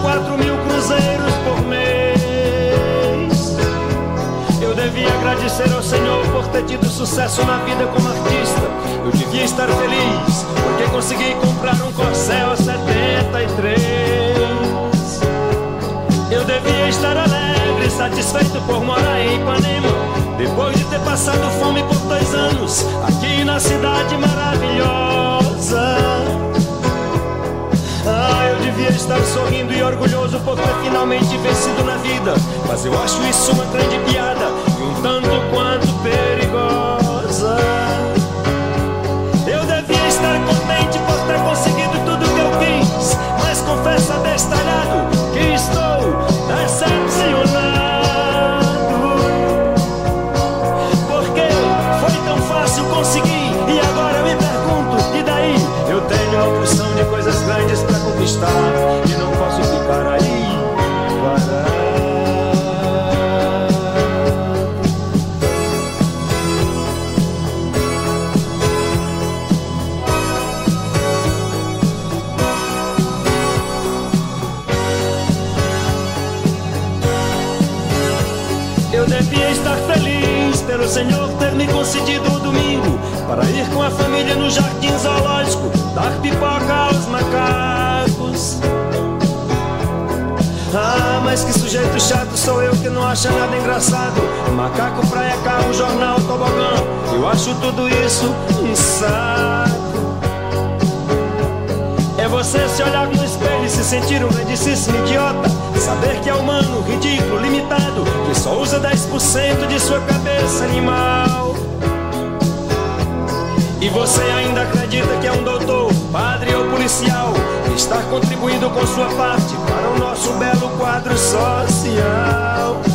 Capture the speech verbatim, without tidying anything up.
quatro mil cruzeiros por mês. Eu devia agradecer ao Senhor por ter tido sucesso na vida como artista. Eu devia estar feliz porque consegui comprar um Corcel setenta e três. Eu devia estar alegre, satisfeito por morar em Ipanema, depois de ter passado fome por dois anos aqui na cidade maravilhosa. Ah, eu devia estar sorrindo e orgulhoso por ter finalmente vencido na vida, mas eu acho isso uma grande piada e um tanto quanto perigosa. Eu devia estar contente por ter conseguido tudo que eu quis, mas confesso abestalhado que estou decepcionado. Porque foi tão fácil conseguir e agora eu me pergunto, e daí? Eu tenho uma porção de coisas grandes pra conquistar e não posso ficar aí parado. Eu devia estar feliz pelo Senhor ter me concedido o domingo para ir com a família no jardim zoológico, dar pipoca aos macacos. Ah, mas que sujeito chato sou eu que não acha nada engraçado. Macaco, praia, carro, jornal, tobogã, eu acho tudo isso um saco. É você se olhar no espelho e se sentir um grandíssimo idiota, saber que é humano, ridículo, limitado, que só usa dez por cento de sua cabeça animal. E você ainda acredita que é um doutor, padre ou policial, que está contribuindo com sua parte para o nosso belo quadro social.